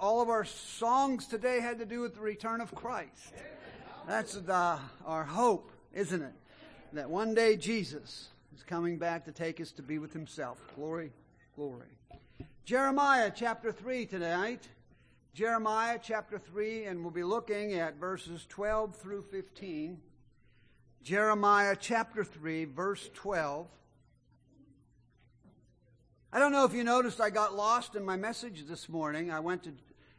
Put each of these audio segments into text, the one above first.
all of our songs today had to do with the return of Christ. That's our hope, isn't it? That one day Jesus is coming back to take us to be with Himself. Glory, glory. Jeremiah chapter 3 tonight. Jeremiah chapter 3, and we'll be looking at verses 12 through 15. Jeremiah chapter 3, verse 12. I don't know if you noticed I got lost in my message this morning. I went to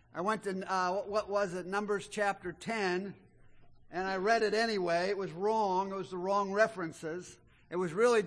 what was it, Numbers chapter 10, and I read it anyway. It was wrong. It was the wrong references. It was really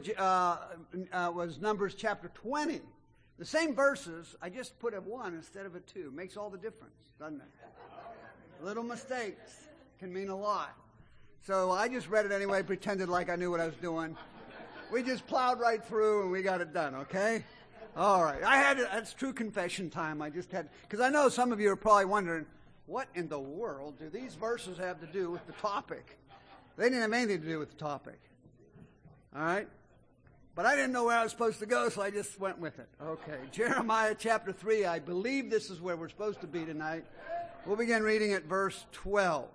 was Numbers chapter 20. The same verses, I just put a 1 instead of a 2. Makes all the difference, doesn't it? Little mistakes can mean a lot. So I just read it anyway, pretended like I knew what I was doing. We just plowed right through and we got it done, okay? All right. That's true confession time. I just had, because I know some of you are probably wondering, what in the world do these verses have to do with the topic? They didn't have anything to do with the topic. All right? But I didn't know where I was supposed to go, so I just went with it. Okay. Jeremiah chapter 3, I believe this is where we're supposed to be tonight. We'll begin reading at verse 12.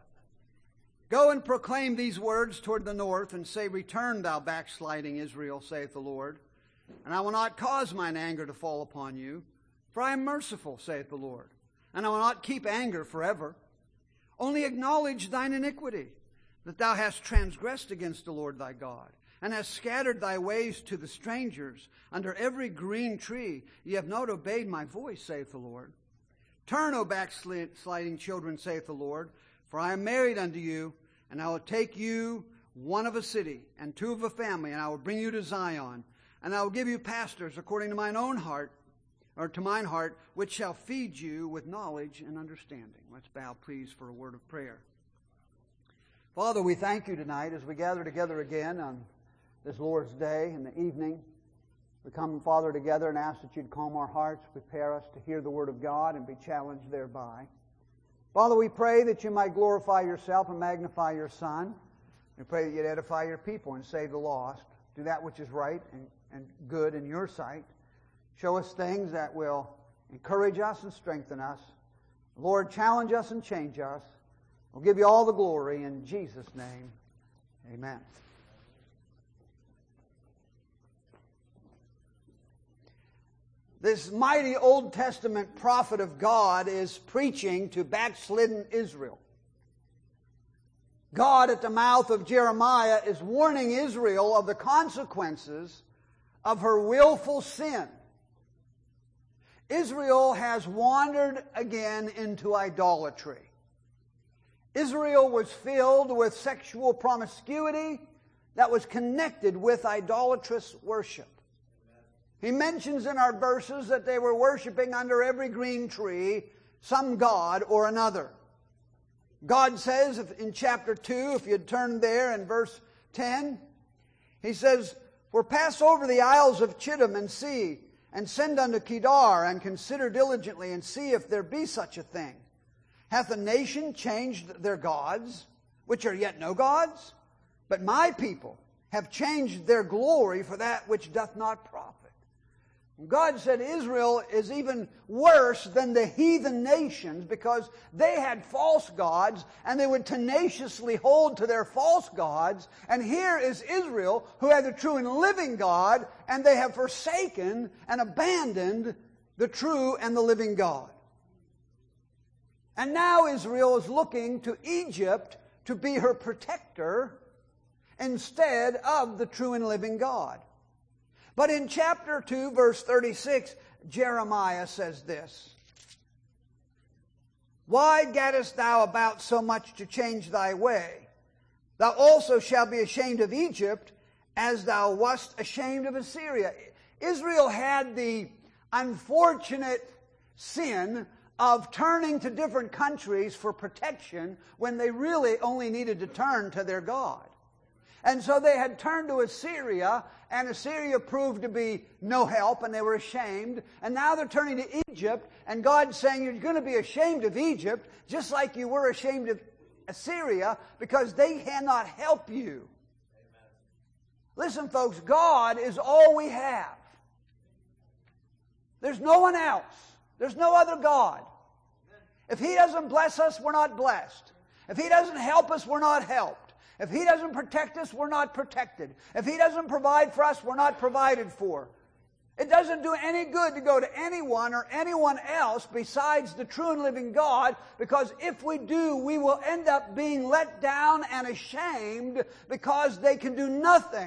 Go and proclaim these words toward the north, and say, Return, thou backsliding Israel, saith the Lord. And I will not cause mine anger to fall upon you, for I am merciful, saith the Lord. And I will not keep anger forever. Only acknowledge thine iniquity, that thou hast transgressed against the Lord thy God, and hast scattered thy ways to the strangers. Under every green tree ye have not obeyed my voice, saith the Lord. Turn, O backsliding children, saith the Lord, for I am married unto you, and I will take you one of a city, and two of a family, and I will bring you to Zion. And I will give you pastors according to mine own heart, or to mine heart, which shall feed you with knowledge and understanding. Let's bow, please, for a word of prayer. Father, we thank you tonight as we gather together again on this Lord's Day in the evening. We come, Father, together and ask that you'd calm our hearts, prepare us to hear the Word of God and be challenged thereby. Father, we pray that you might glorify yourself and magnify your Son. We pray that you'd edify your people and save the lost. Do that which is right and good in your sight. Show us things that will encourage us and strengthen us. Lord, challenge us and change us. We'll give you all the glory in Jesus' name. Amen. This mighty Old Testament prophet of God is preaching to backslidden Israel. God, at the mouth of Jeremiah, is warning Israel of the consequences of her willful sin. Israel has wandered again into idolatry. Israel was filled with sexual promiscuity that was connected with idolatrous worship. He mentions in our verses that they were worshiping under every green tree some god or another. God says in chapter 2, if you'd turn there in verse 10, He says, For pass over the isles of Chittim and see, and send unto Kedar, and consider diligently, and see if there be such a thing. Hath a nation changed their gods, which are yet no gods? But my people have changed their glory for that which doth not profit. God said Israel is even worse than the heathen nations because they had false gods and they would tenaciously hold to their false gods. And here is Israel who had the true and living God, and they have forsaken and abandoned the true and the living God. And now Israel is looking to Egypt to be her protector instead of the true and living God. But in chapter 2, verse 36, Jeremiah says this, Why gaddest thou about so much to change thy way? Thou also shalt be ashamed of Egypt, as thou wast ashamed of Assyria. Israel had the unfortunate sin of turning to different countries for protection when they really only needed to turn to their God. And so they had turned to Assyria, and Assyria proved to be no help, and they were ashamed. And now they're turning to Egypt, and God's saying you're going to be ashamed of Egypt, just like you were ashamed of Assyria, because they cannot help you. Amen. Listen, folks, God is all we have. There's no one else. There's no other God. If He doesn't bless us, we're not blessed. If He doesn't help us, we're not helped. If He doesn't protect us, we're not protected. If He doesn't provide for us, we're not provided for. It doesn't do any good to go to anyone or anyone else besides the true and living God, because if we do, we will end up being let down and ashamed because they can do nothing.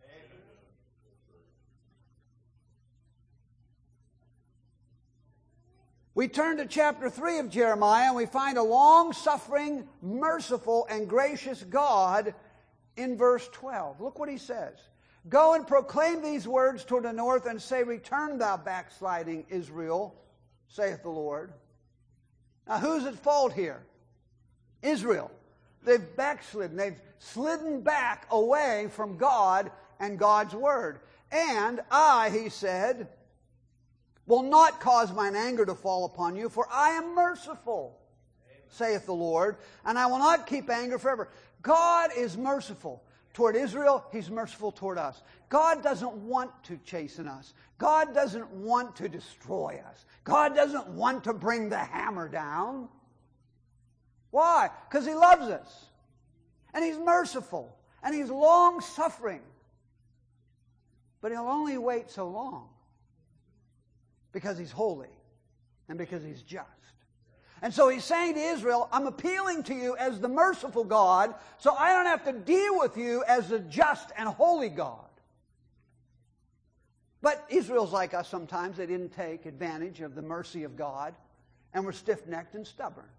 We turn to chapter 3 of Jeremiah and we find a long-suffering, merciful, and gracious God in verse 12. Look what he says. Go and proclaim these words toward the north and say, Return, thou backsliding Israel, saith the Lord. Now who's at fault here? Israel. They've backslidden. They've slidden back away from God and God's word. And I, he said, will not cause mine anger to fall upon you, for I am merciful, saith the Lord, and I will not keep anger forever. God is merciful. Toward Israel, He's merciful toward us. God doesn't want to chasten us. God doesn't want to destroy us. God doesn't want to bring the hammer down. Why? Because He loves us. And He's merciful. And He's long-suffering. But He'll only wait so long because He's holy and because He's just. And so He's saying to Israel, I'm appealing to you as the merciful God, so I don't have to deal with you as the just and holy God. But Israel's like us sometimes. They didn't take advantage of the mercy of God and were stiff-necked and stubborn.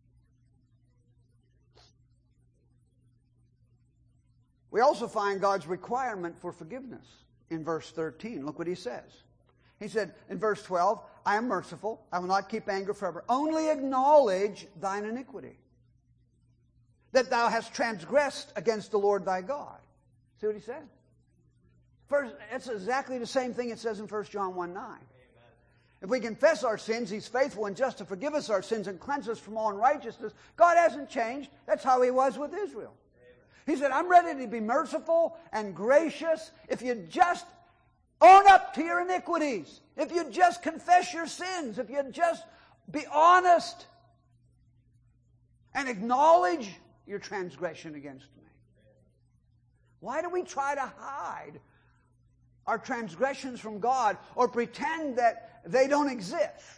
We also find God's requirement for forgiveness in verse 13. Look what He says. He said in verse 12, I am merciful, I will not keep anger forever. Only acknowledge thine iniquity, that thou hast transgressed against the Lord thy God. See what he said? First, it's exactly the same thing it says in 1 John 1:9. If we confess our sins, He's faithful and just to forgive us our sins and cleanse us from all unrighteousness. God hasn't changed. That's how He was with Israel. He said, I'm ready to be merciful and gracious if you just own up to your iniquities. If you just confess your sins. If you just be honest and acknowledge your transgression against me. Why do we try to hide our transgressions from God or pretend that they don't exist?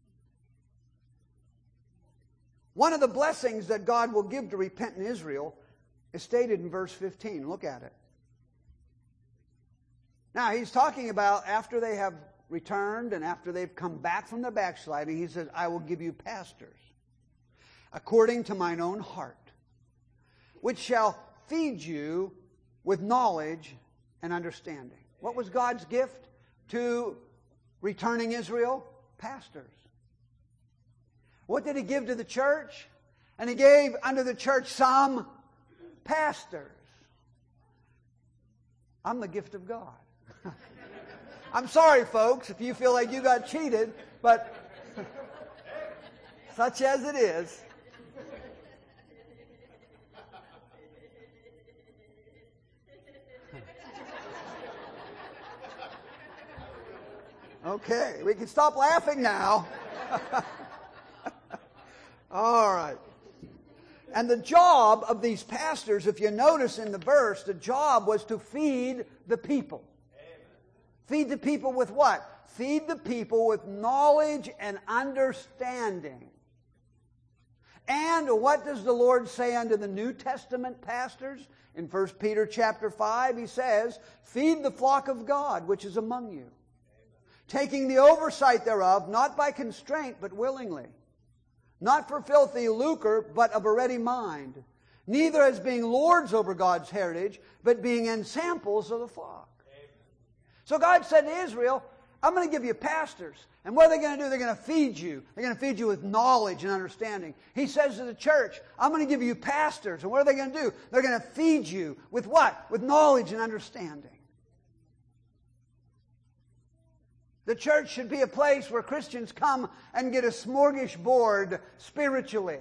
One of the blessings that God will give to repentant Israel is stated in verse 15. Look at it. Now, He's talking about after they have returned and after they've come back from their backsliding, He says, I will give you pastors according to mine own heart, which shall feed you with knowledge and understanding. What was God's gift to returning Israel? Pastors. What did He give to the church? And He gave unto the church some pastors. I'm the gift of God. I'm sorry, folks, if you feel like you got cheated, but such as it is. Okay, we can stop laughing now. All right. And the job of these pastors, if you notice in the verse, the job was to feed the people. Amen. Feed the people with what? Feed the people with knowledge and understanding. And what does the Lord say unto the New Testament pastors? In 1 Peter chapter 5, He says, feed the flock of God which is among you, taking the oversight thereof, not by constraint, but willingly. Not for filthy lucre, but of a ready mind. Neither as being lords over God's heritage, but being ensamples of the flock. Amen. So God said to Israel, I'm going to give you pastors. And what are they going to do? They're going to feed you. They're going to feed you with knowledge and understanding. He says to the church, I'm going to give you pastors. And what are they going to do? They're going to feed you with what? With knowledge and understanding. The church should be a place where Christians come and get a smorgasbord spiritually.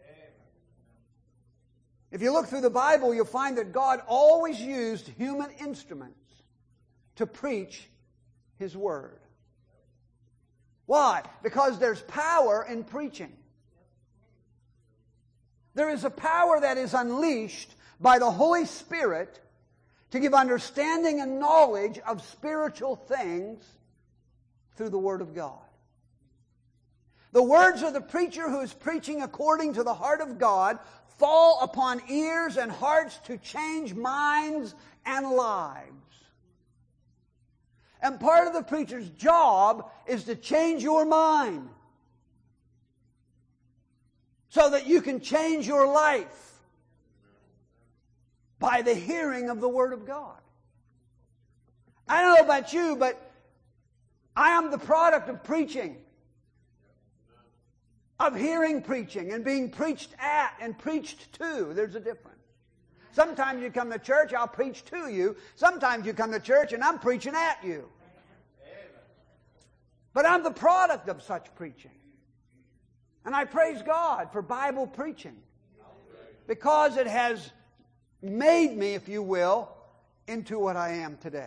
If you look through the Bible, you'll find that God always used human instruments to preach His Word. Why? Because there's power in preaching. There is a power that is unleashed by the Holy Spirit to give understanding and knowledge of spiritual things through the Word of God. The words of the preacher who is preaching according to the heart of God fall upon ears and hearts to change minds and lives. And part of the preacher's job is to change your mind so that you can change your life by the hearing of the Word of God. I don't know about you, but I am the product of preaching. Of hearing preaching and being preached at and preached to. There's a difference. Sometimes you come to church, I'll preach to you. Sometimes you come to church and I'm preaching at you. But I'm the product of such preaching. And I praise God for Bible preaching. Because it has made me, if you will, into what I am today.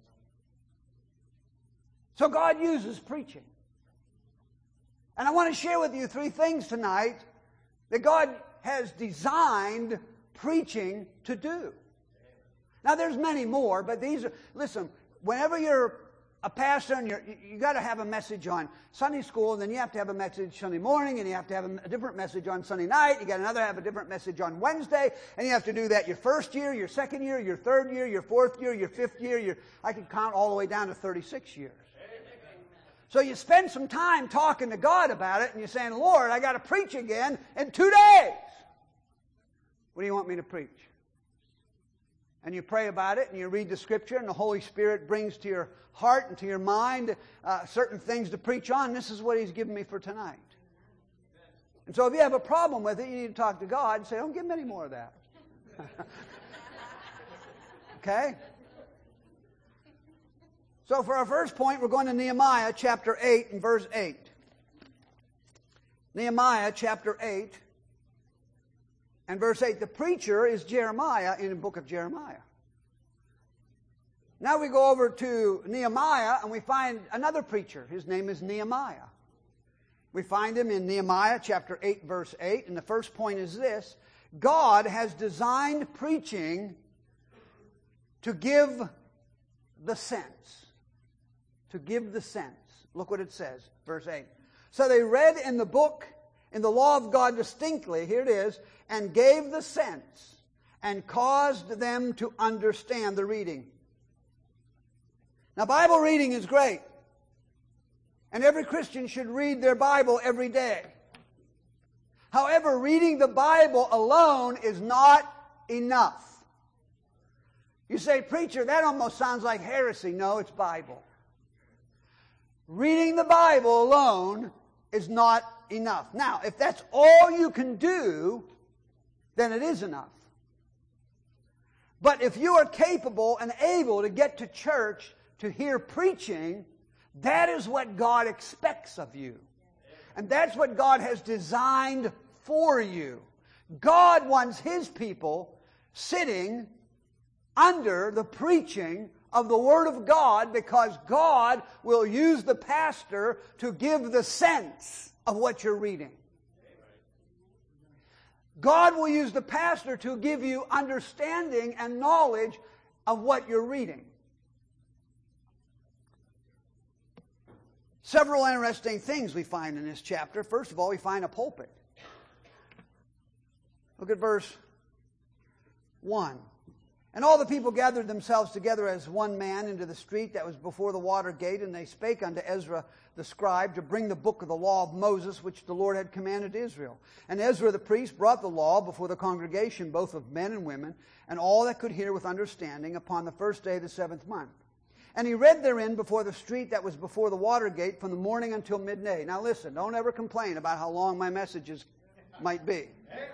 So God uses preaching. And I want to share with you 3 things tonight that God has designed preaching to do. Now there's many more, but these are, listen, whenever you're a pastor and you got to have a message on Sunday school, and then you have to have a message Sunday morning, and you have to have a different message on Sunday night, you got to have a different message on Wednesday, and you have to do that your first year, your second year, your third year, your fourth year, your fifth year, I could count all the way down to 36 years. So you spend some time talking to God about it, and you're saying, Lord, I got to preach again in 2 days. What do you want me to preach? And you pray about it, and you read the Scripture, and the Holy Spirit brings to your heart and to your mind certain things to preach on. This is what He's given me for tonight. And so if you have a problem with it, you need to talk to God and say, don't give me any more of that. Okay? So for our first point, we're going to Nehemiah chapter 8 and verse 8. Nehemiah chapter 8 and verse 8. The preacher is Jeremiah in the book of Jeremiah. Now we go over to Nehemiah and we find another preacher. His name is Nehemiah. We find him in Nehemiah chapter 8 verse 8. And the first point is this. God has designed preaching to give the sense. To give the sense. Look what it says, verse 8. So they read in the book, in the law of God distinctly, here it is, and gave the sense, and caused them to understand the reading. Now, Bible reading is great. And every Christian should read their Bible every day. However, reading the Bible alone is not enough. You say, preacher, that almost sounds like heresy. No, it's Bible. Reading the Bible alone is not enough. Now, if that's all you can do, then it is enough. But if you are capable and able to get to church to hear preaching, that is what God expects of you. And that's what God has designed for you. God wants His people sitting under the preaching of the Word of God, because God will use the pastor to give the sense of what you're reading. God will use the pastor to give you understanding and knowledge of what you're reading. Several interesting things we find in this chapter. First of all, we find a pulpit. Look at verse 1. And all the people gathered themselves together as one man into the street that was before the water gate, and they spake unto Ezra the scribe to bring the book of the law of Moses, which the Lord had commanded Israel. And Ezra the priest brought the law before the congregation, both of men and women, and all that could hear with understanding, upon the first day of the 7th month. And he read therein before the street that was before the water gate from the morning until midday. Now listen, don't ever complain about how long my messages might be.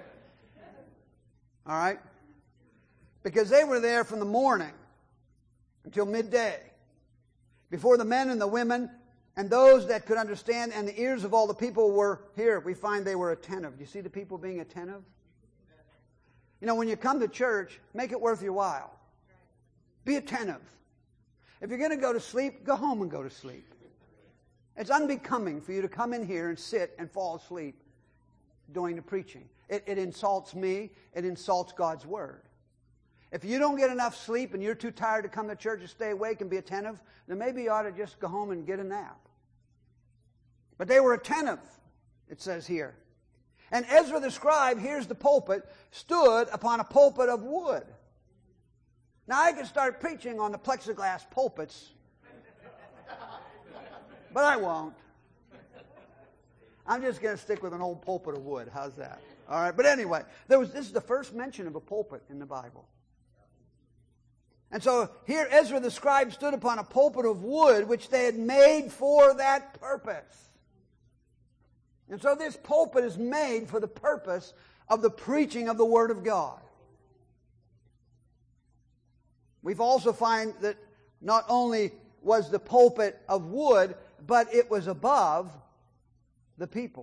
All right? Because they were there from the morning until midday, before the men and the women and those that could understand, and the ears of all the people were here. We find they were attentive. Do you see the people being attentive? You know, when you come to church, make it worth your while. Be attentive. If you're going to go to sleep, go home and go to sleep. It's unbecoming for you to come in here and sit and fall asleep. doing the preaching. It insults me. It insults God's Word. If you don't get enough sleep and you're too tired to come to church and stay awake and be attentive, then maybe you ought to just go home and get a nap. But they were attentive, it says here. And Ezra the scribe, here's the pulpit, stood upon a pulpit of wood. Now I could start preaching on the plexiglass pulpits, but I won't. I'm just going to stick with an old pulpit of wood. How's that? All right. But anyway, this is the first mention of a pulpit in the Bible. And so here Ezra the scribe stood upon a pulpit of wood which they had made for that purpose. And so this pulpit is made for the purpose of the preaching of the Word of God. We've also find that not only was the pulpit of wood, but it was above the people.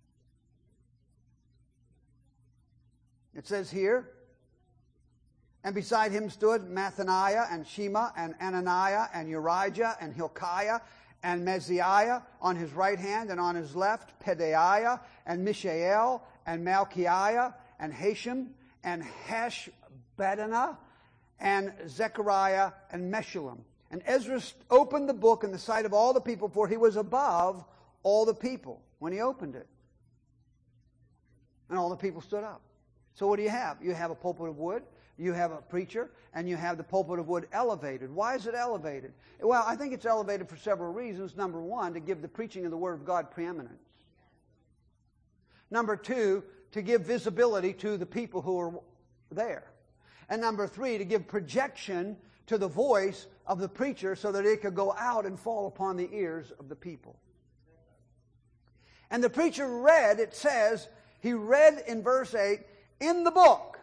It says here, and beside him stood Mathaniah and Shema and Ananiah and Urijah and Hilkiah and Mezaiah on his right hand, and on his left Pedaiah and Mishael and Malchiah and Hashem and Hashbaddanah and Zechariah and Meshullam. And Ezra opened the book in the sight of all the people, for he was above all the people when he opened it. And all the people stood up. So what do you have? You have a pulpit of wood, you have a preacher, and you have the pulpit of wood elevated. Why is it elevated? Well, I think it's elevated for several reasons. Number one, to give the preaching of the Word of God preeminence. Number two, to give visibility to the people who are there. And number three, to give projection to the voice of the preacher so that it could go out and fall upon the ears of the people. And the preacher read, it says, he read in verse 8, in the book.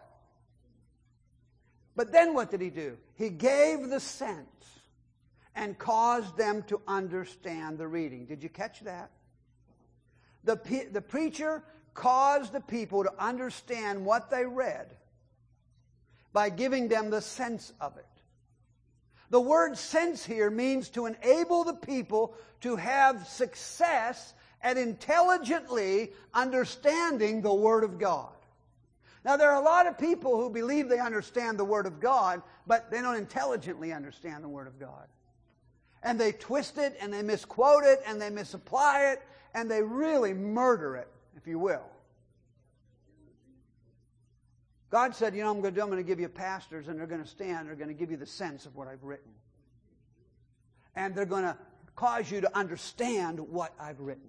But then what did he do? He gave the sense and caused them to understand the reading. Did you catch that? The preacher caused the people to understand what they read by giving them the sense of it. The word sense here means to enable the people to have success at intelligently understanding the Word of God. Now, there are a lot of people who believe they understand the Word of God, but they don't intelligently understand the Word of God. And they twist it, and they misquote it, and they misapply it, and they really murder it, if you will. God said, I'm going to give you pastors, and they're going to stand, they're going to give you the sense of what I've written. And they're going to cause you to understand what I've written.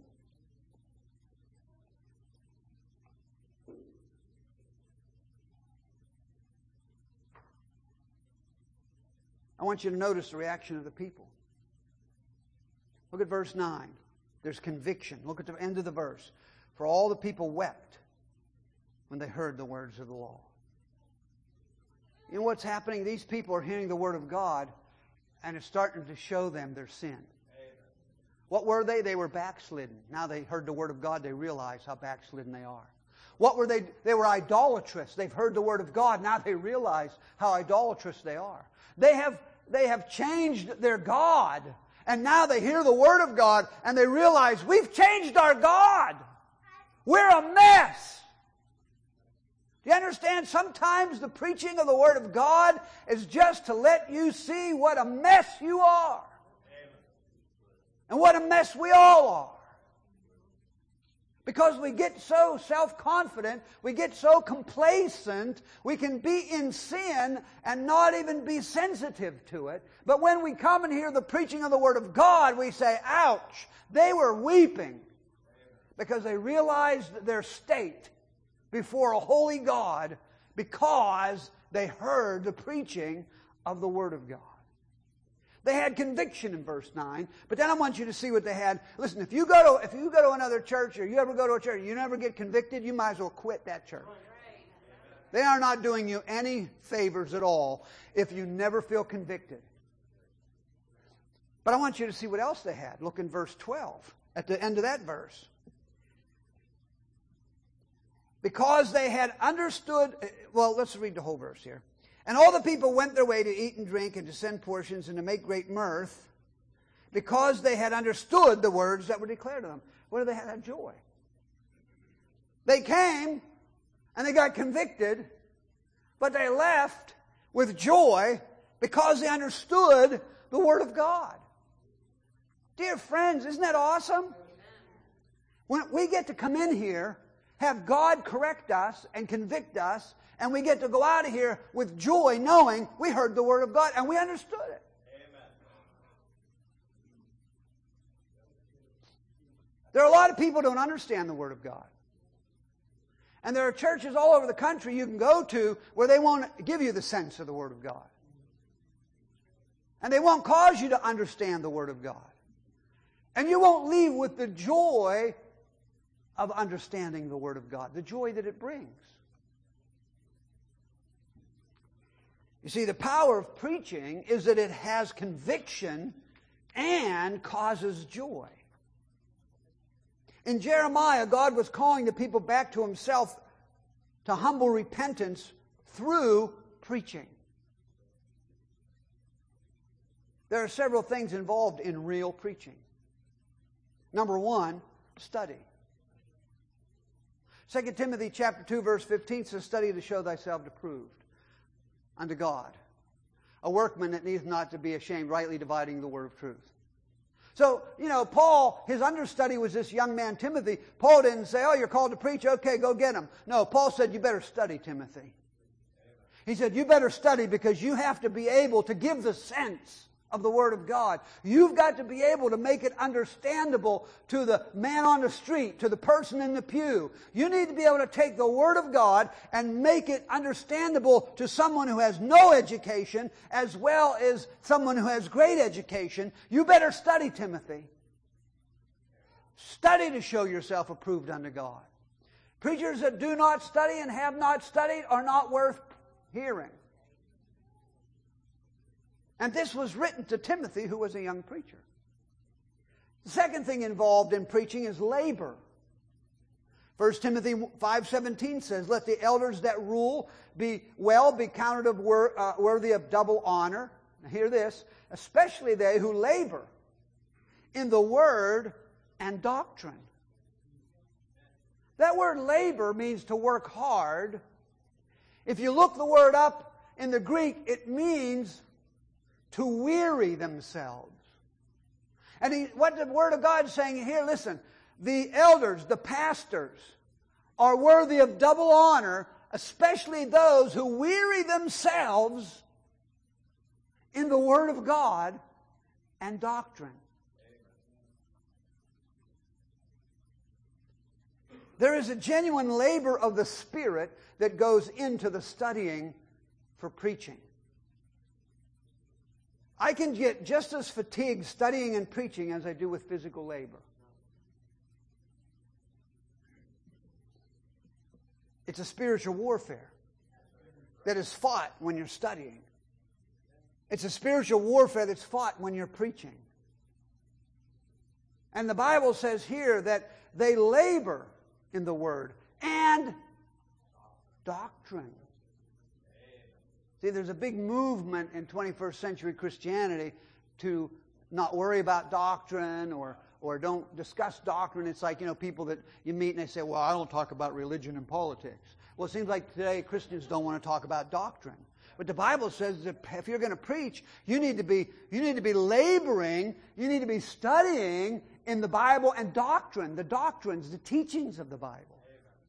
I want you to notice the reaction of the people. Look at verse 9. There's conviction. Look at the end of the verse. For all the people wept when they heard the words of the law. You know what's happening? These people are hearing the Word of God, and it's starting to show them their sin. Amen. What were they? They were backslidden. Now they heard the Word of God, they realize how backslidden they are. What were they? They were idolatrous. They've heard the Word of God. Now they realize how idolatrous they are. They have changed their God. And now they hear the Word of God and they realize we've changed our God. We're a mess. Do you understand? Sometimes the preaching of the Word of God is just to let you see what a mess you are. And what a mess we all are. Because we get so self-confident, we get so complacent, we can be in sin and not even be sensitive to it. But when we come and hear the preaching of the Word of God, we say, ouch, they were weeping. Because they realized their state before a holy God because they heard the preaching of the Word of God. They had conviction in verse 9, but then I want you to see what they had. Listen, if you go to another church, or you ever go to a church and you never get convicted, you might as well quit that church. They are not doing you any favors at all if you never feel convicted. But I want you to see what else they had. Look in verse 12, at the end of that verse. Because they had understood, well, let's read the whole verse here. And all the people went their way to eat and drink and to send portions and to make great mirth because they had understood the words that were declared to them. What do they have? Joy. They came and they got convicted, but they left with joy because they understood the Word of God. Dear friends, isn't that awesome? When we get to come in here, have God correct us and convict us, and we get to go out of here with joy knowing we heard the Word of God and we understood it. Amen. There are a lot of people who don't understand the Word of God. And there are churches all over the country you can go to where they won't give you the sense of the Word of God. And they won't cause you to understand the Word of God. And you won't leave with the joy of understanding the Word of God, the joy that it brings. You see, the power of preaching is that it has conviction and causes joy. In Jeremiah, God was calling the people back to Himself to humble repentance through preaching. There are several things involved in real preaching. Number one, study. 2 Timothy chapter 2, verse 15 says, "Study to show thyself approved unto God, a workman that needs not to be ashamed, rightly dividing the word of truth." So, Paul, his understudy was this young man, Timothy. Paul didn't say, "Oh, you're called to preach, okay, go get him." No, Paul said, "You better study, Timothy." He said, "You better study because you have to be able to give the sense of the Word of God. You've got to be able to make it understandable to the man on the street, to the person in the pew. You need to be able to take the Word of God and make it understandable to someone who has no education as well as someone who has great education. You better study, Timothy. Study to show yourself approved unto God." Preachers that do not study and have not studied are not worth hearing. And this was written to Timothy, who was a young preacher. The second thing involved in preaching is labor. 1 Timothy 5:17 says, "Let the elders that rule be counted of worthy of double honor." Now hear this, "especially they who labor in the word and doctrine." That word labor means to work hard. If you look the word up in the Greek, it means to weary themselves. And what the Word of God is saying here, listen, the elders, the pastors, are worthy of double honor, especially those who weary themselves in the Word of God and doctrine. There is a genuine labor of the Spirit that goes into the studying for preaching. I can get just as fatigued studying and preaching as I do with physical labor. It's a spiritual warfare that is fought when you're studying. It's a spiritual warfare that's fought when you're preaching. And the Bible says here that they labor in the Word and doctrine. See, there's a big movement in 21st century Christianity to not worry about doctrine or don't discuss doctrine. It's like, people that you meet and they say, "Well, I don't talk about religion and politics." Well, it seems like today Christians don't want to talk about doctrine. But the Bible says that if you're going to preach, you need to be laboring, you need to be studying in the Bible and doctrine, the doctrines, the teachings of the Bible.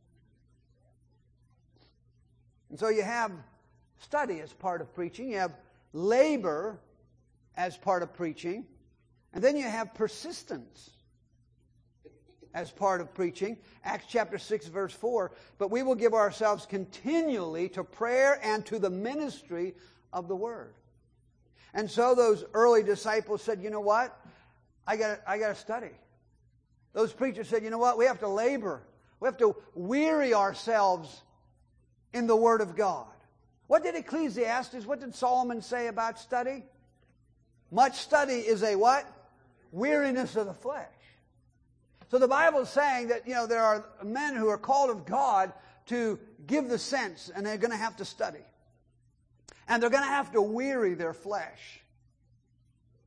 And so you have study as part of preaching. You have labor as part of preaching. And then you have persistence as part of preaching. Acts chapter 6, verse 4. "But we will give ourselves continually to prayer and to the ministry of the Word." And so those early disciples said, "You know what? I got to study." Those preachers said, "You know what? We have to labor. We have to weary ourselves in the Word of God." What did Ecclesiastes, what did Solomon say about study? Much study is a what? Weariness of the flesh. So the Bible is saying that, there are men who are called of God to give the sense, and they're going to have to study. And they're going to have to weary their flesh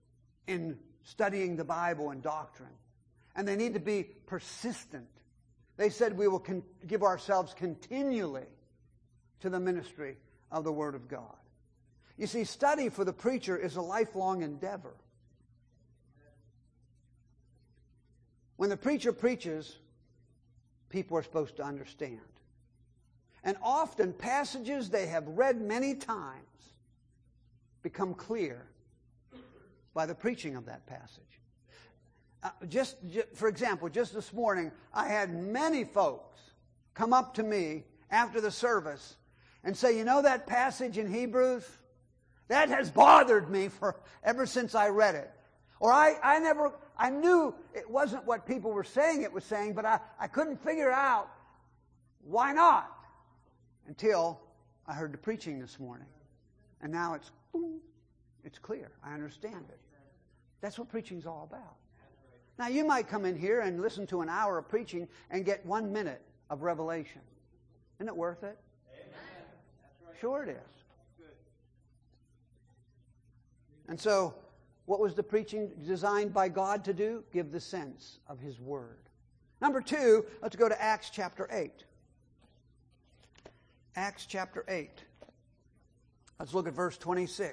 in studying the Bible and doctrine. And they need to be persistent. They said we will give ourselves continually to the ministry of the Word of God. You see, study for the preacher is a lifelong endeavor. When the preacher preaches, people are supposed to understand. And often passages they have read many times become clear by the preaching of that passage. For example, just this morning, I had many folks come up to me after the service and say, you know that passage in Hebrews? That has bothered me ever since I read it. Or I knew it wasn't what people were saying it was saying, but I couldn't figure out why not until I heard the preaching this morning. And now it's clear. I understand it. That's what preaching's all about. Now, you might come in here and listen to an hour of preaching and get 1 minute of revelation. Isn't it worth it? Amen. Sure it is. And so, what was the preaching designed by God to do? Give the sense of His Word. Number 2, let's go to Acts chapter 8. Acts chapter 8. Let's look at verse 26.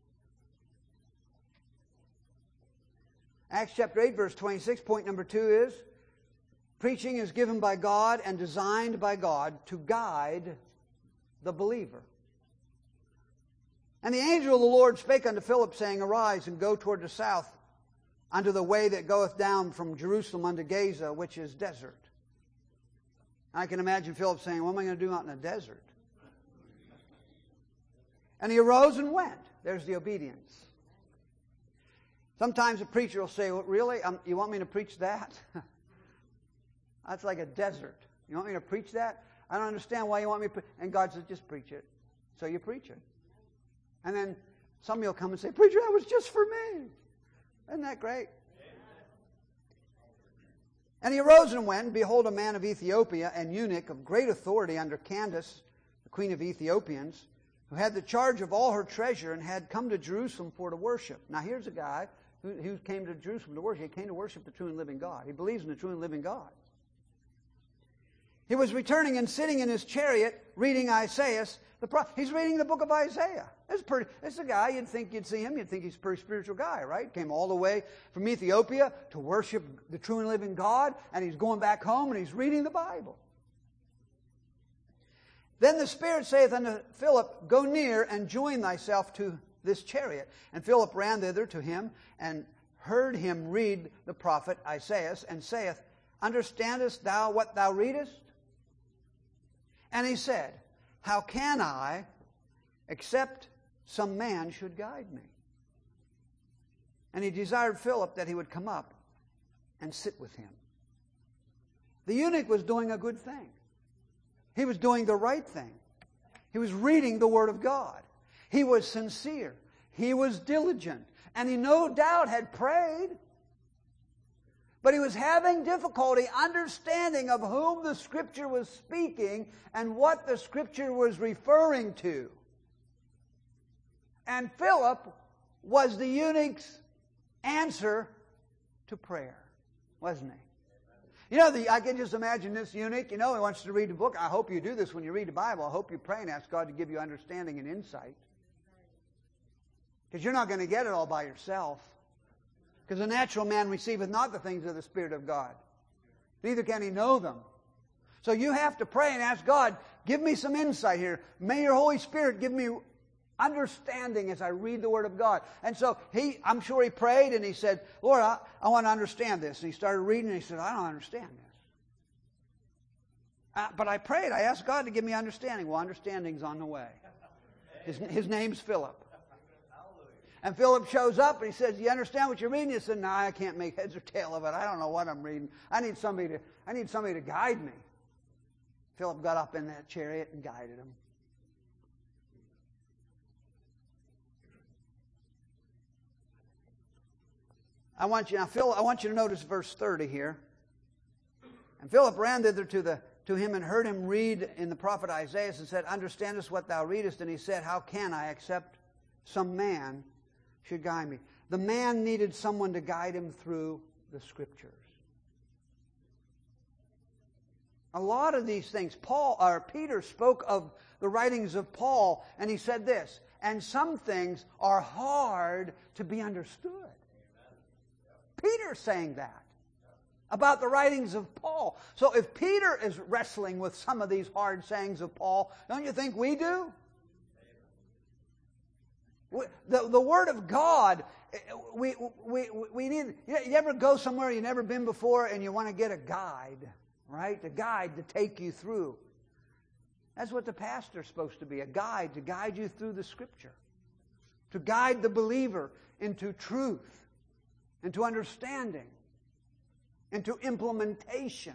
Acts chapter 8, verse 26, point number 2 is, preaching is given by God and designed by God to guide the believer. And the angel of the Lord spake unto Philip, saying, Arise, and go toward the south, unto the way that goeth down from Jerusalem unto Gaza, which is desert. I can imagine Philip saying, what am I going to do out in the desert? And he arose and went. There's the obedience. Sometimes a preacher will say, well, really? You want me to preach that? That's like a desert. You want me to preach that? I don't understand why you want me to preach. And God says, just preach it. So you preach it. And then somebody will come and say, preacher, that was just for me. Isn't that great? And he arose and went, and behold, a man of Ethiopia, an eunuch of great authority under Candace, the queen of Ethiopians, who had the charge of all her treasure and had come to Jerusalem for to worship. Now here's a guy who came to Jerusalem to worship. He came to worship the true and living God. He believes in the true and living God. He was returning and sitting in his chariot reading Isaiah. He's reading the book of Isaiah. It's a guy, you'd think you'd see him, you'd think he's a pretty spiritual guy, right? Came all the way from Ethiopia to worship the true and living God, and he's going back home and he's reading the Bible. Then the Spirit saith unto Philip, Go near and join thyself to this chariot. And Philip ran thither to him and heard him read the prophet Isaiah, and saith, Understandest thou what thou readest? And he said, How can I, except some man should guide me? And he desired Philip that he would come up and sit with him. The eunuch was doing a good thing. He was doing the right thing. He was reading the Word of God. He was sincere. He was diligent. And he no doubt had prayed. But he was having difficulty understanding of whom the Scripture was speaking and what the Scripture was referring to. And Philip was the eunuch's answer to prayer, wasn't he? You know, I can just imagine this eunuch, he wants to read the book. I hope you do this when you read the Bible. I hope you pray and ask God to give you understanding and insight. Because you're not going to get it all by yourself. Because the natural man receiveth not the things of the Spirit of God. Neither can he know them. So you have to pray and ask God, give me some insight here. May your Holy Spirit give me understanding as I read the Word of God. And so I'm sure he prayed and he said, Lord, I want to understand this. And he started reading and he said, I don't understand this. But I prayed. I asked God to give me understanding. Well, understanding's on the way. His name's Philip. And Philip shows up and he says, you understand what you're reading? He said, no, I can't make heads or tail of it. I don't know what I'm reading. I need somebody to guide me. Philip got up in that chariot and guided him. I want you to notice verse 30 here. And Philip ran thither to him and heard him read in the prophet Isaiah and said, Understandest what thou readest? And he said, How can I, except some man should guide me? The man needed someone to guide him through the Scriptures. A lot of these things, Peter spoke of the writings of Paul, and he said this, and some things are hard to be understood. Peter's saying that about the writings of Paul. So if Peter is wrestling with some of these hard sayings of Paul, don't you think we do? The Word of God, we need. You ever go somewhere you've never been before and you want to get a guide, right? A guide to take you through. That's what the pastor's supposed to be, a guide to guide you through the Scripture, to guide the believer into truth, into understanding, into implementation.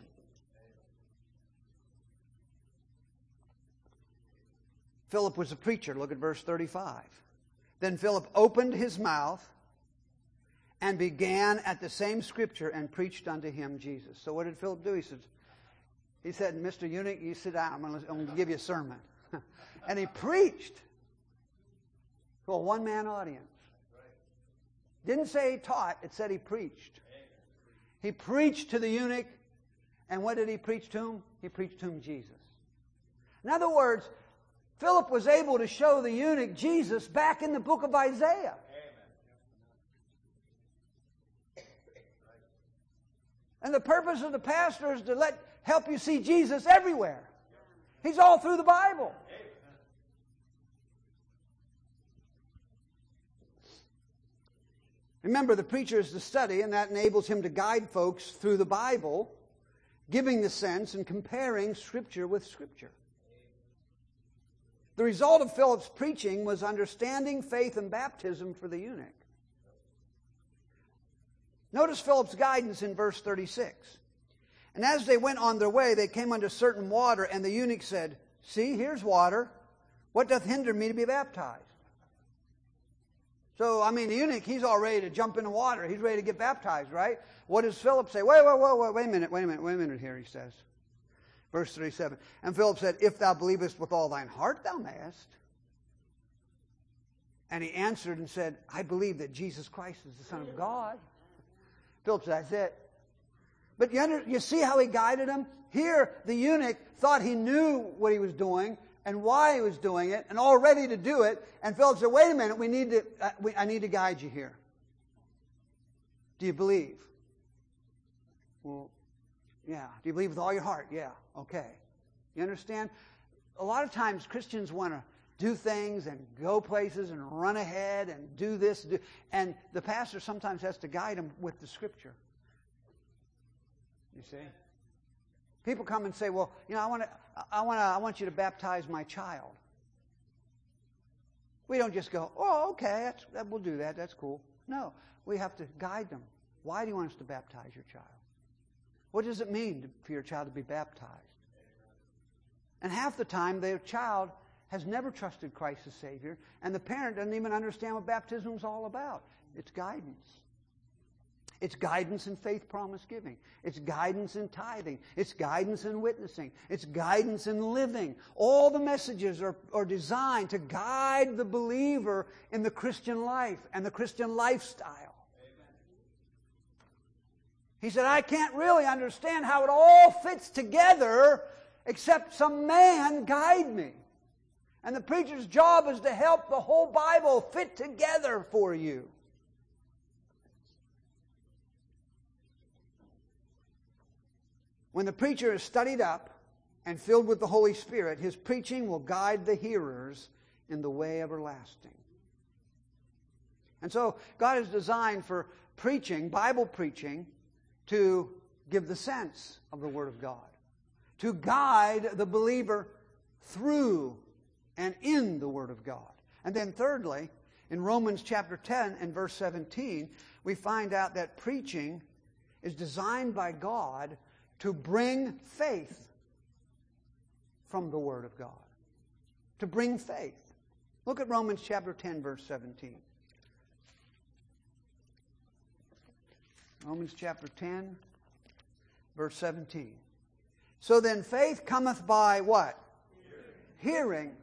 Philip was a preacher. Look at verse 35. Then Philip opened his mouth and began at the same Scripture and preached unto him Jesus. So what did Philip do? He said, Mr. Eunuch, you sit down. I'm going to give you a sermon. And he preached to a one-man audience. Didn't say he taught. It said he preached. He preached to the eunuch. And what did he preach to him? He preached to him Jesus. In other words, Philip was able to show the eunuch Jesus back in the book of Isaiah. And the purpose of the pastor is to help you see Jesus everywhere. He's all through the Bible. Remember, the preacher is to study, and that enables him to guide folks through the Bible, giving the sense and comparing Scripture with Scripture. The result of Philip's preaching was understanding, faith, and baptism for the eunuch. Notice Philip's guidance in verse 36. And as they went on their way, they came unto certain water, and the eunuch said, See, here's water. What doth hinder me to be baptized? So, the eunuch, he's all ready to jump in the water. He's ready to get baptized, right? What does Philip say? Wait a minute here, he says. Verse 37. And Philip said, If thou believest with all thine heart, thou mayest. And he answered and said, I believe that Jesus Christ is the Son of God. Philip said, that's it. But you see how he guided him? Here, the eunuch thought he knew what he was doing and why he was doing it and all ready to do it. And Philip said, wait a minute, I need to guide you here. Do you believe? Well, yeah. Do you believe with all your heart? Yeah. Okay. You understand? A lot of times Christians want to do things and go places and run ahead and do this. And the pastor sometimes has to guide them with the Scripture. You see? People come and say, well, I want you to baptize my child. We don't just go, oh, okay, we'll do that. That's cool. No, we have to guide them. Why do you want us to baptize your child? What does it mean for your child to be baptized? And half the time, the child has never trusted Christ as Savior, and the parent doesn't even understand what baptism is all about. It's guidance. It's guidance in faith promise giving. It's guidance in tithing. It's guidance in witnessing. It's guidance in living. All the messages are designed to guide the believer in the Christian life and the Christian lifestyle. Amen. He said, I can't really understand how it all fits together except some man guide me. And the preacher's job is to help the whole Bible fit together for you. When the preacher is studied up and filled with the Holy Spirit, his preaching will guide the hearers in the way everlasting. And so God has designed for preaching, Bible preaching, to give the sense of the Word of God, to guide the believer through and in the Word of God. And then thirdly, in Romans chapter 10 and verse 17, we find out that preaching is designed by God to bring faith from the Word of God. To bring faith. Look at Romans chapter 10, verse 17. Romans chapter 10, verse 17. So then faith cometh by what? Hearing.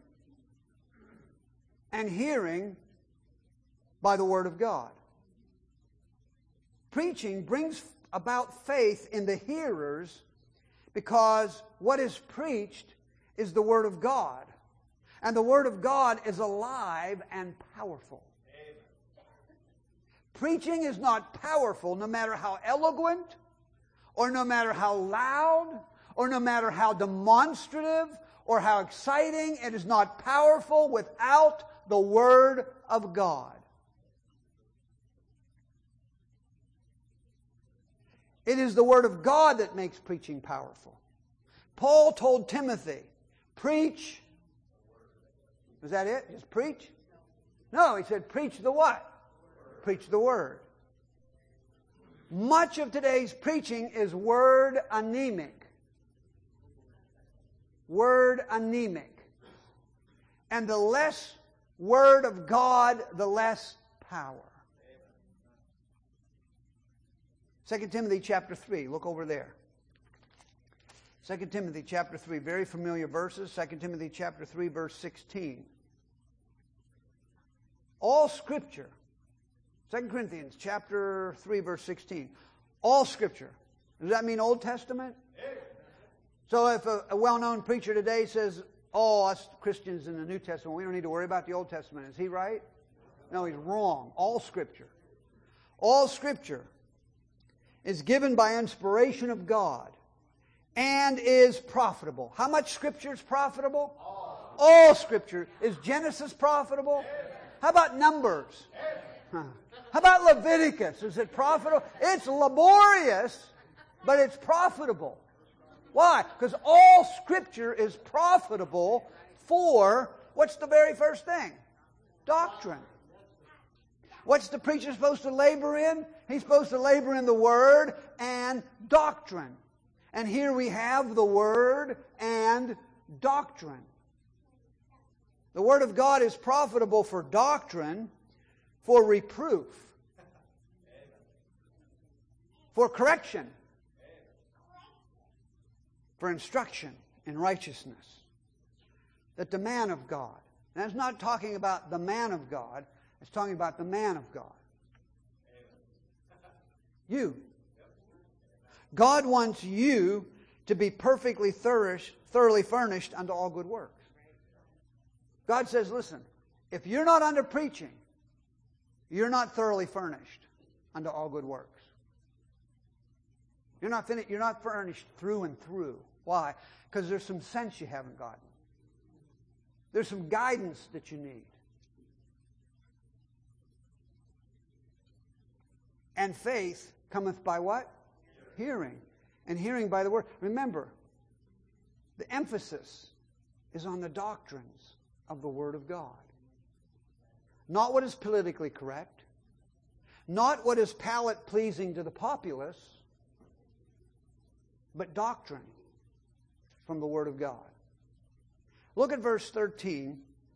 And hearing by the Word of God. Preaching brings about faith in the hearers Because what is preached is the Word of God. And the Word of God is alive and powerful. Amen. Preaching is not powerful no matter how eloquent, or no matter how loud, or no matter how demonstrative, or how exciting. It is not powerful without the Word of God. It is the Word of God that makes preaching powerful. Paul told Timothy, preach. Was that it? Just preach? No, he said preach the what? Preach the Word. Much of today's preaching is word anemic. Word anemic. And the less Word of God, the less power. 2 Timothy chapter 3, look over there. 2 Timothy chapter 3, very familiar verses. 2 Timothy chapter 3, verse 16. All Scripture, 2 Corinthians chapter 3, verse 16. All Scripture. Does that mean Old Testament? So if a well-known preacher today says, oh, us Christians in the New Testament, we don't need to worry about the Old Testament, is he right? No, he's wrong. All Scripture. All Scripture is given by inspiration of God and is profitable. How much Scripture is profitable? All Scripture. Is Genesis profitable? How about Numbers? How about Leviticus? Is it profitable? It's laborious, but it's profitable. Why? Because all Scripture is profitable for, what's the very first thing? Doctrine. What's the preacher supposed to labor in? He's supposed to labor in the Word and doctrine. And here we have the Word and doctrine. The Word of God is profitable for doctrine, for reproof, for correction, for instruction in righteousness. That the man of God, and that's not talking about the man of God, it's talking about the man of God. You. God wants you to be perfectly thoroughly furnished unto all good works. God says, listen, if you're not under preaching, you're not thoroughly furnished unto all good works. You're not furnished through and through. Why? Because there's some sense you haven't gotten. There's some guidance that you need. And faith cometh by what? Hearing. And hearing by the Word. Remember, the emphasis is on the doctrines of the Word of God. Not what is politically correct. Not what is palate pleasing to the populace. But doctrine from the Word of God. Look at verse 13.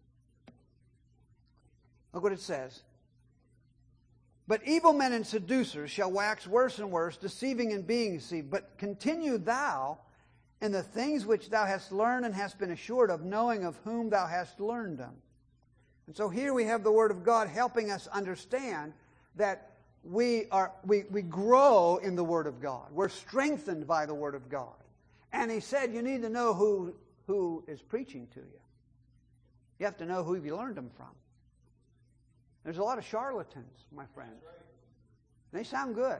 Look what it says. But evil men and seducers shall wax worse and worse, deceiving and being deceived. But continue thou in the things which thou hast learned and hast been assured of, knowing of whom thou hast learned them. And so here we have the Word of God helping us understand that we grow in the Word of God. We're strengthened by the Word of God. And he said you need to know who is preaching to you. You have to know who you learned them from. There's a lot of charlatans, my friend. They sound good.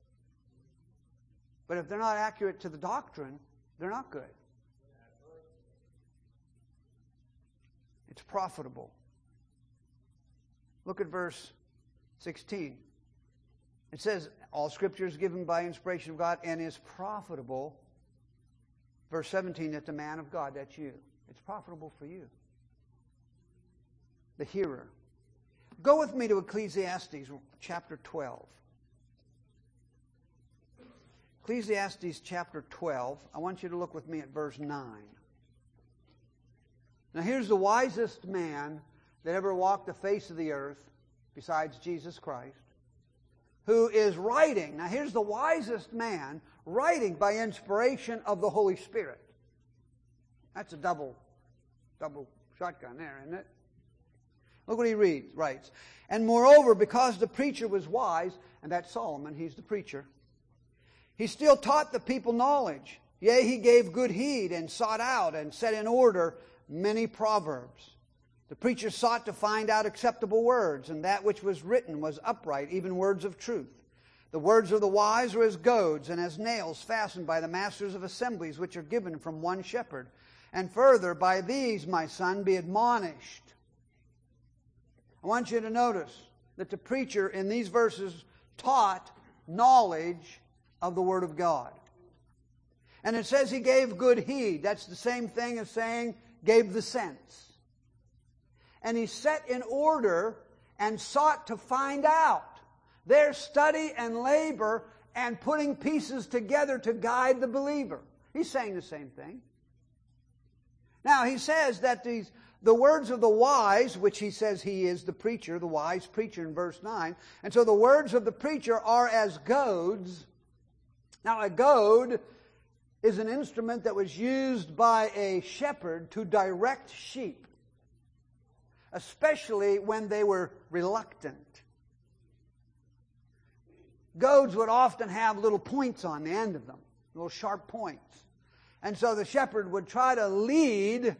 But if they're not accurate to the doctrine, they're not good. It's profitable. Look at verse 16. It says, all Scripture is given by inspiration of God and is profitable. Verse 17, that the man of God, that's you. It's profitable for you. The hearer. Go with me to Ecclesiastes chapter 12. Ecclesiastes chapter 12. I want you to look with me at verse 9. Now here's the wisest man that ever walked the face of the earth, besides Jesus Christ, who is writing. Now here's the wisest man writing by inspiration of the Holy Spirit. That's a double shotgun there, isn't it? Look what he writes. And moreover, because the preacher was wise, and that's Solomon, he's the preacher, he still taught the people knowledge. Yea, he gave good heed and sought out and set in order many proverbs. The preacher sought to find out acceptable words, and that which was written was upright, even words of truth. The words of the wise are as goads and as nails fastened by the masters of assemblies, which are given from one shepherd. And further, by these, my son, be admonished. I want you to notice that the preacher in these verses taught knowledge of the Word of God. And it says he gave good heed. That's the same thing as saying gave the sense. And he set in order and sought to find out. Their study and labor and putting pieces together to guide the believer. He's saying the same thing. Now, he says that the words of the wise, which he says he is the preacher, the wise preacher in verse 9. And so the words of the preacher are as goads. Now, a goad is an instrument that was used by a shepherd to direct sheep, especially when they were reluctant. Goads would often have little points on the end of them, little sharp points. And so the shepherd would try to lead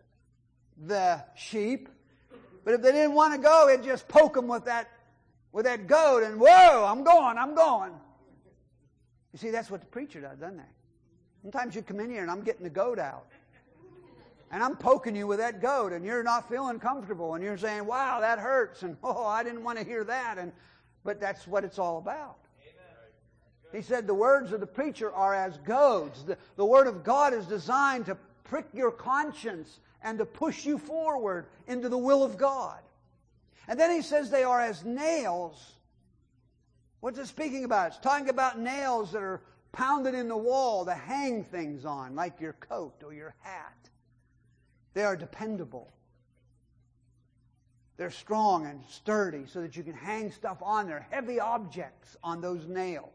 the sheep, but if they didn't want to go, he'd just poke them with that goad, and whoa, I'm going. You see, that's what the preacher does, doesn't he? Sometimes you come in here and I'm getting the goad out. And I'm poking you with that goad, and you're not feeling comfortable, and you're saying, wow, that hurts, and oh, I didn't want to hear that. But that's what it's all about. He said the words of the preacher are as goads. The Word of God is designed to prick your conscience and to push you forward into the will of God. And then he says they are as nails. What's it speaking about? It's talking about nails that are pounded in the wall to hang things on, like your coat or your hat. They are dependable. They're strong and sturdy so that you can hang stuff on there, heavy objects on those nails.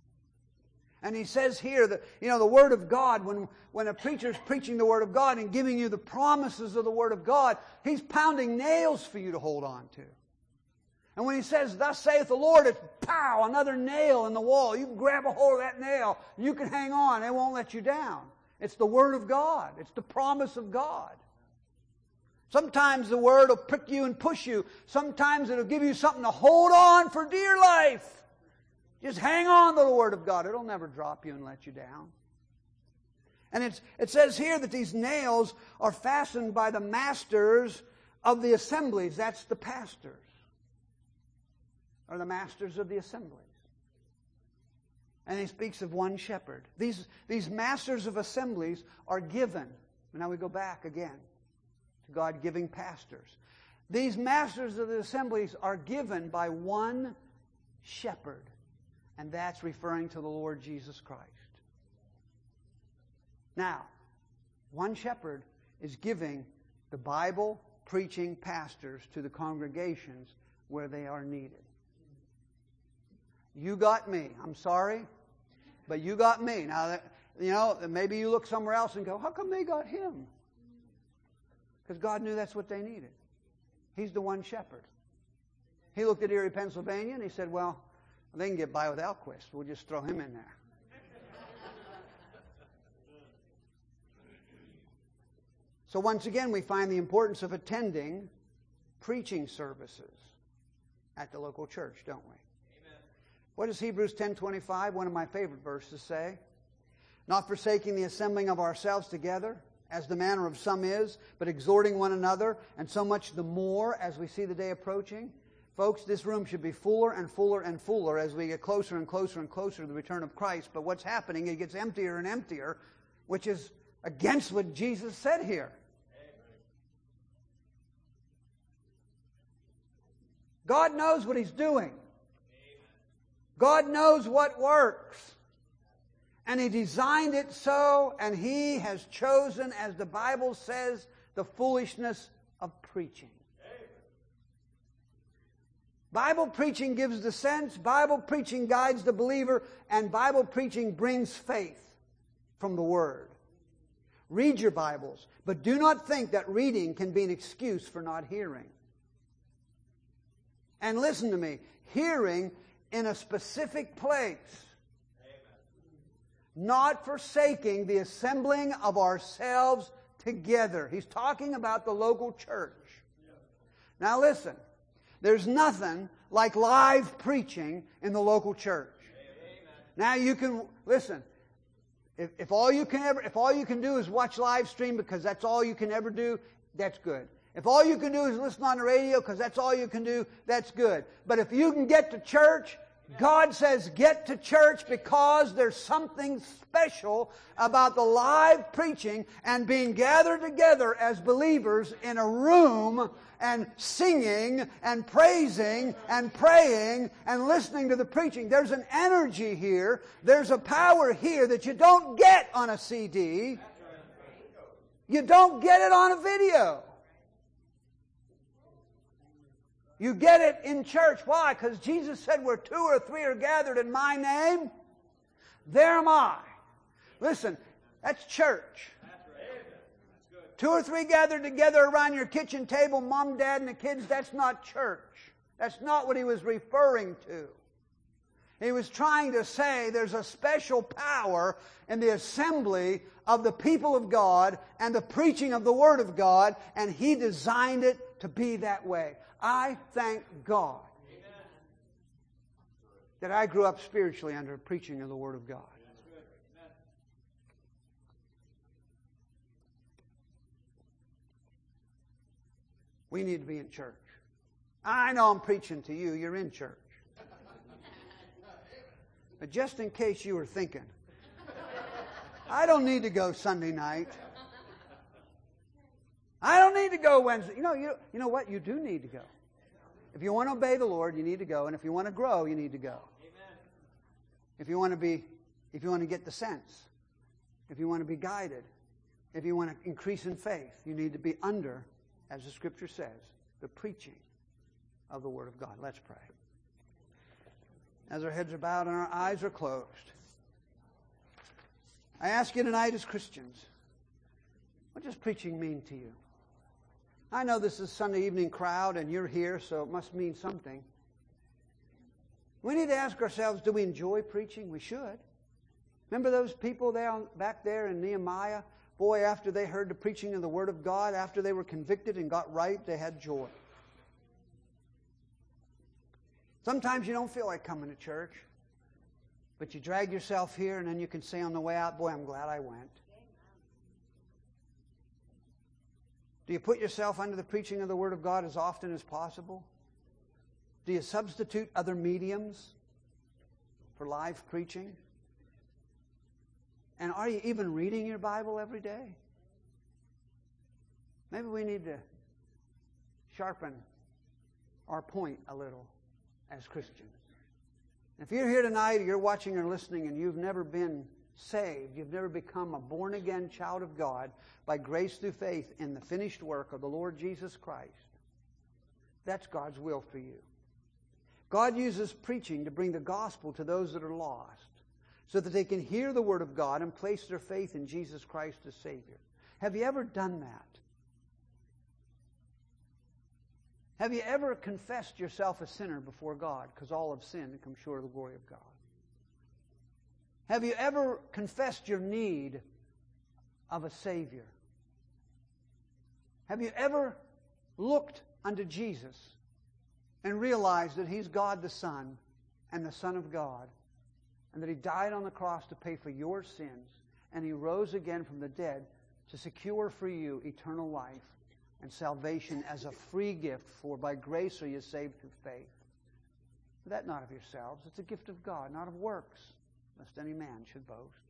And he says here that, the Word of God, when a preacher's preaching the Word of God and giving you the promises of the Word of God, he's pounding nails for you to hold on to. And when he says, thus saith the Lord, it's pow, another nail in the wall. You can grab a hold of that nail. You can hang on. It won't let you down. It's the Word of God. It's the promise of God. Sometimes the Word will prick you and push you. Sometimes it'll give you something to hold on for dear life. Just hang on to the Word of God. It'll never drop you and let you down. And it says here that these nails are fastened by the masters of the assemblies. That's the pastors, or the masters of the assemblies. And he speaks of one shepherd. These masters of assemblies are given. Now we go back again to God giving pastors. These masters of the assemblies are given by one shepherd. And that's referring to the Lord Jesus Christ. Now, one shepherd is giving the Bible-preaching pastors to the congregations where they are needed. You got me. I'm sorry, but you got me. Now, maybe you look somewhere else and go, how come they got him? Because God knew that's what they needed. He's the one shepherd. He looked at Erie, Pennsylvania, and he said, well, they can get by with Alquist. We'll just throw him in there. So once again, we find the importance of attending preaching services at the local church, don't we? Amen. What does Hebrews 10:25, one of my favorite verses, say? Not forsaking the assembling of ourselves together, as the manner of some is, but exhorting one another, and so much the more as we see the day approaching. Folks, this room should be fuller and fuller and fuller as we get closer and closer and closer to the return of Christ. But what's happening, it gets emptier and emptier, which is against what Jesus said here. God knows what He's doing. God knows what works. And He designed it so, and He has chosen, as the Bible says, the foolishness of preaching. Bible preaching gives the sense, Bible preaching guides the believer, and Bible preaching brings faith from the Word. Read your Bibles, but do not think that reading can be an excuse for not hearing. And listen to me, hearing in a specific place. Amen. not forsaking the assembling of ourselves together. He's talking about the local church. Now listen, there's nothing like live preaching in the local church. Now you can, listen, if all you can do is watch live stream because that's all you can ever do, that's good. If all you can do is listen on the radio because that's all you can do, that's good. But if you can get to church, God says get to church because there's something special about the live preaching and being gathered together as believers in a room and singing and praising and praying and listening to the preaching. There's an energy here. There's a power here that you don't get on a CD. You don't get it on a video. You get it in church. Why? Because Jesus said where 2 or 3 are gathered in my name, there am I. Listen, that's church. 2 or 3 gathered together around your kitchen table, mom, dad, and the kids, that's not church. That's not what he was referring to. He was trying to say there's a special power in the assembly of the people of God and the preaching of the Word of God, and he designed it to be that way. I thank God that I grew up spiritually under preaching of the Word of God. We need to be in church. I know I'm preaching to you. You're in church. But just in case you were thinking, I don't need to go Sunday night. I don't need to go Wednesday. You know what? You do need to go. If you want to obey the Lord, you need to go. And if you want to grow, you need to go. If you want to get the sense, if you want to be guided, if you want to increase in faith, you need to be under, as the Scripture says, the preaching of the Word of God. Let's pray. As our heads are bowed and our eyes are closed, I ask you tonight as Christians, what does preaching mean to you? I know this is Sunday evening crowd and you're here, so it must mean something. We need to ask ourselves, do we enjoy preaching? We should. Remember those people back there in Nehemiah? Boy, after they heard the preaching of the Word of God, after they were convicted and got right, they had joy. Sometimes you don't feel like coming to church, but you drag yourself here and then you can say on the way out, boy, I'm glad I went. Do you put yourself under the preaching of the Word of God as often as possible? Do you substitute other mediums for live preaching? And are you even reading your Bible every day? Maybe we need to sharpen our point a little as Christians. If you're here tonight, or you're watching or listening, and you've never been saved, you've never become a born-again child of God by grace through faith in the finished work of the Lord Jesus Christ, that's God's will for you. God uses preaching to bring the gospel to those that are lost so that they can hear the Word of God and place their faith in Jesus Christ as Savior. Have you ever done that? Have you ever confessed yourself a sinner before God? Because all have sinned and come short of the glory of God. Have you ever confessed your need of a Savior? Have you ever looked unto Jesus and realized that He's God the Son and the Son of God, and that He died on the cross to pay for your sins, and He rose again from the dead to secure for you eternal life and salvation as a free gift, for by grace are you saved through faith? That not of yourselves, it's a gift of God, not of works, lest any man should boast.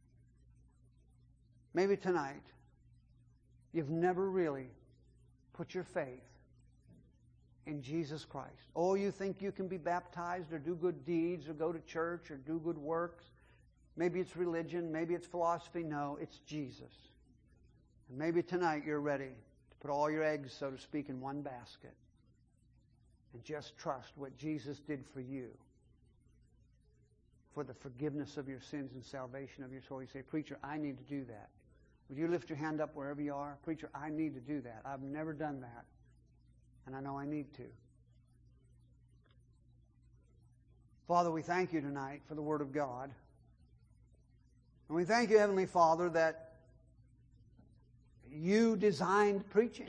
Maybe tonight you've never really put your faith in Jesus Christ. Oh, you think you can be baptized or do good deeds or go to church or do good works. Maybe it's religion, maybe it's philosophy. No, it's Jesus. And maybe tonight you're ready to put all your eggs, so to speak, in one basket and just trust what Jesus did for you for the forgiveness of your sins and salvation of your soul. You say, preacher, I need to do that. Would you lift your hand up wherever you are? Preacher, I need to do that. I've never done that. And I know I need to. Father, we thank you tonight for the Word of God. And we thank you, Heavenly Father, that you designed preaching.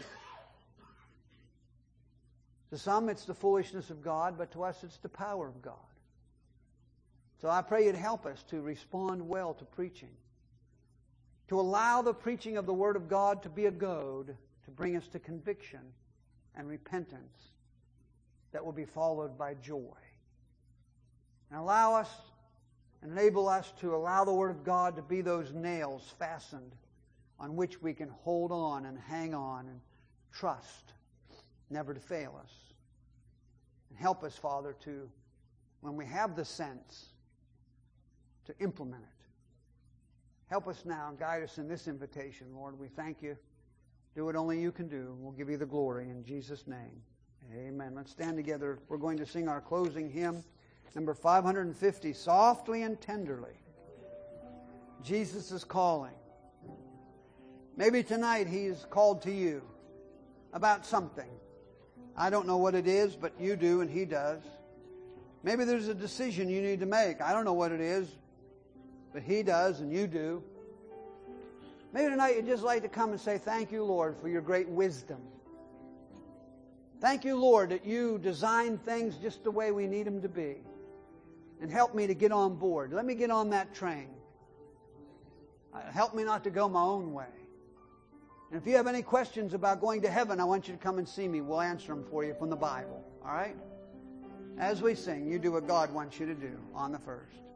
To some it's the foolishness of God, but to us it's the power of God. So I pray you'd help us to respond well to preaching, to allow the preaching of the Word of God to be a goad to bring us to conviction and repentance that will be followed by joy. And allow us and enable us to allow the Word of God to be those nails fastened on which we can hold on and hang on and trust never to fail us. And help us, Father, to, when we have the sense, to implement it. Help us now and guide us in this invitation, Lord. We thank you. Do what only you can do. We'll give you the glory in Jesus' name. Amen. Let's stand together. We're going to sing our closing hymn, number 550, Softly and Tenderly. Jesus is calling. Maybe tonight He's called to you about something. I don't know what it is, but you do and He does. Maybe there's a decision you need to make. I don't know what it is, but He does and you do. Maybe tonight you'd just like to come and say, thank you, Lord, for your great wisdom. Thank you, Lord, that you design things just the way we need them to be. And help me to get on board. Let me get on that train. Help me not to go my own way. And if you have any questions about going to heaven, I want you to come and see me. We'll answer them for you from the Bible. All right? As we sing, you do what God wants you to do on the first.